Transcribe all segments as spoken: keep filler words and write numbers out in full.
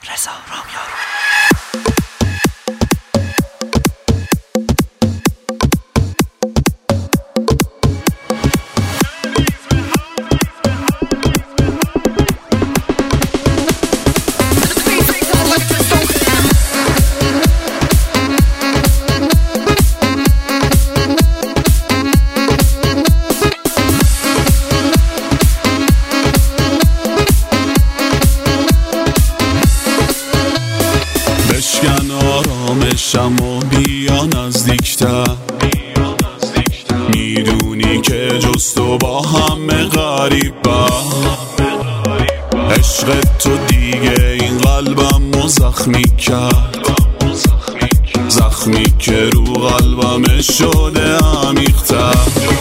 رضا رامیارو. بشکن آرامشم و بیا نزدیکتر، میدونی که جز تو با همه غریبه. عشق تو دیگه این قلبم زخمی کرد، زخمی که رو قلبم شده عمیق‌تر.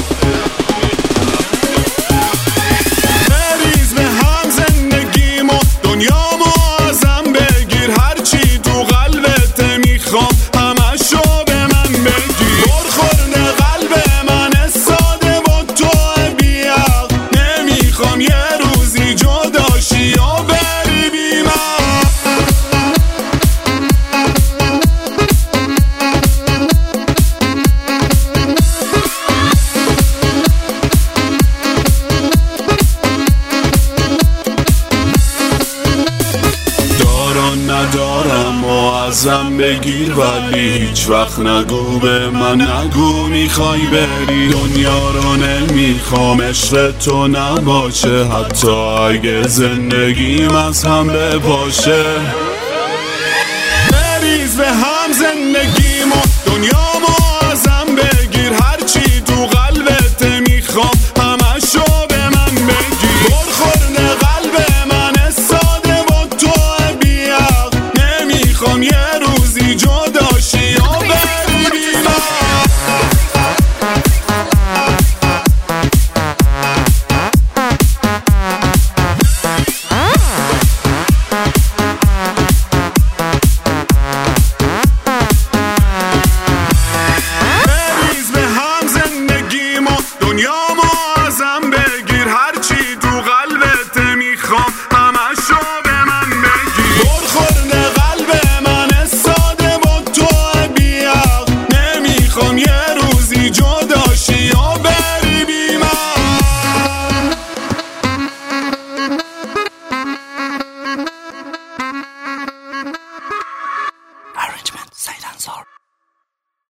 بریز به هم زندگیم و دنیامو ازم بگیر، هرچی تو قلبت میخوام همشو به من بگیر. برخورد قلب من ساده و تو بی‌عقل، نمیخوام یه روزی جداشی و بری بی من. داران ندارم و ازم بگیر، ولی هیچ وقت نگو به من، نگو میخوای بری. دنیا رو نمیخوام عشق تو نباشه، حتی اگه زندگیم از هم بپاشه. بریز به هم زندگیم و دنیامو ازم بگیر، هرچی تو قلبت میخوام همشو به من بگیر. برخورد قلب من ساده و تو بی‌عقل، نمیخوام یه روزی جداشی و بری بی من. بریز به هم زندگیم و دنیامو ازم